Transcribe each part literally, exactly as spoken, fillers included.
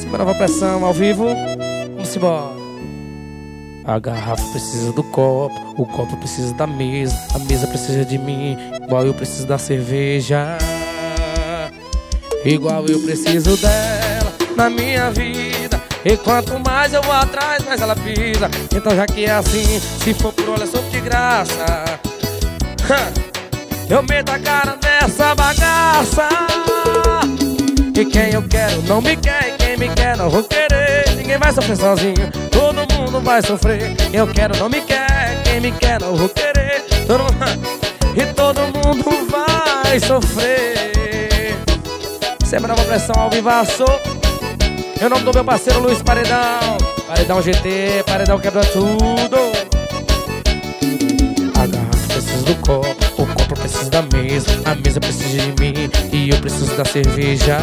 Nova pressão ao vivo. Vamos embora. A garrafa precisa do copo, o copo precisa da mesa, a mesa precisa de mim, igual eu preciso da cerveja. Igual eu preciso dela na minha vida. E quanto mais eu vou atrás, mais ela pisa. Então já que é assim, se for por olha, sou de graça. Eu meto a cara nessa bagaça. E quem eu quero não me quer, e quem me quer não vou querer. Ninguém vai sofrer sozinho, todo mundo vai sofrer. Quem eu quero não me quer, quem me quer não vou querer. Todo mundo... E todo mundo vai sofrer. Sempre Nova pressão ao vivaço. Em nome do meu parceiro Luiz Paredão. Paredão G T, Paredão quebra tudo. A garrafa precisa do copo, o copo precisa da mesa, a mesa precisa de mim e eu preciso da cerveja.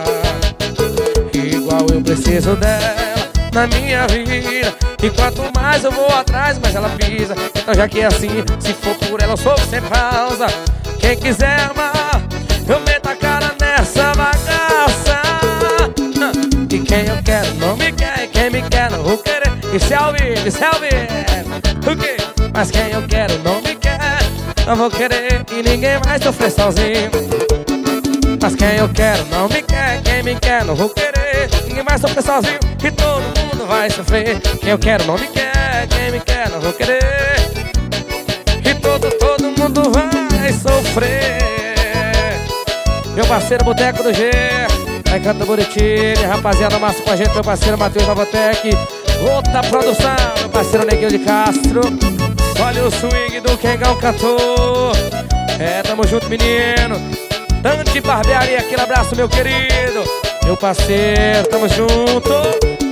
Igual eu preciso dela na minha vida. E quanto mais eu vou atrás, mais ela pisa. Então já que é assim, se for por ela eu sou sem pausa. Quem quiser amar, eu meto a cara nessa bagaça. E quem eu quero não me quer, e quem me quer não vou querer. Isso é ao vivo, isso é ao vivo. O quê? Mas quem eu quero não me quer, não vou querer. E ninguém vai sofrer sozinho. Mas quem eu quero não me quer, quem me quer não vou querer. Ninguém vai sofrer sozinho e todo mundo vai sofrer. Quem eu quero não me quer, quem me quer não vou querer. E todo, todo mundo vai sofrer. Meu parceiro Boteco do G, vai canta Buritini, rapaziada massa com a gente. Meu parceiro Matheus Novotec, outra produção, meu parceiro Neguinho de Castro. Olha o swing do Kengão cantor. É, tamo junto, menino. Dante Barbearia, aquele abraço, meu querido. Meu parceiro, tamo junto.